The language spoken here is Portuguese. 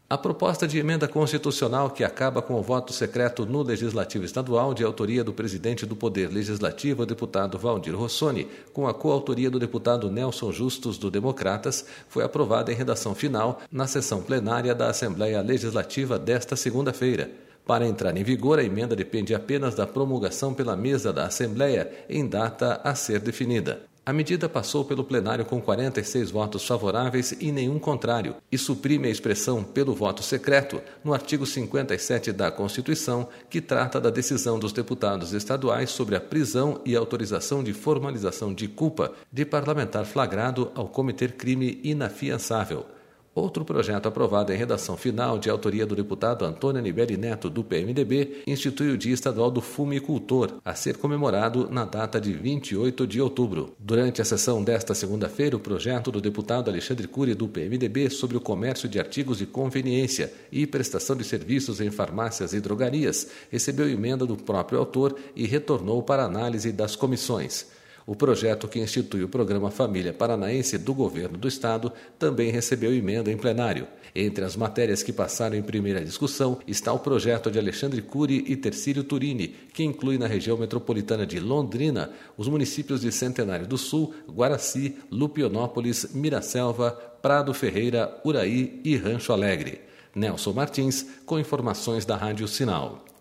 A proposta de emenda constitucional que acaba com o voto secreto no Legislativo Estadual, de autoria do presidente do Poder Legislativo, o deputado Valdir Rossoni, com a coautoria do deputado Nelson Justus, do Democratas, foi aprovada em redação final na sessão plenária da Assembleia Legislativa desta segunda-feira. Para entrar em vigor, a emenda depende apenas da promulgação pela mesa da Assembleia em data a ser definida. A medida passou pelo plenário com 46 votos favoráveis e nenhum contrário e suprime a expressão pelo voto secreto no artigo 57 da Constituição, que trata da decisão dos deputados estaduais sobre a prisão e autorização de formalização de culpa de parlamentar flagrado ao cometer crime inafiançável. Outro projeto aprovado em redação final, de autoria do deputado Antônio Anibeli Neto, do PMDB, institui o Dia Estadual do Fumicultor, a ser comemorado na data de 28 de outubro. Durante a sessão desta segunda-feira, o projeto do deputado Alexandre Cury, do PMDB, sobre o comércio de artigos de conveniência e prestação de serviços em farmácias e drogarias, recebeu emenda do próprio autor e retornou para análise das comissões. O projeto que institui o Programa Família Paranaense do Governo do Estado também recebeu emenda em plenário. Entre as matérias que passaram em primeira discussão está o projeto de Alexandre Cury e Tercílio Turini, que inclui na região metropolitana de Londrina os municípios de Centenário do Sul, Guaraci, Lupionópolis, Miraselva, Prado Ferreira, Uraí e Rancho Alegre. Nelson Martins, com informações da Rádio Sinal.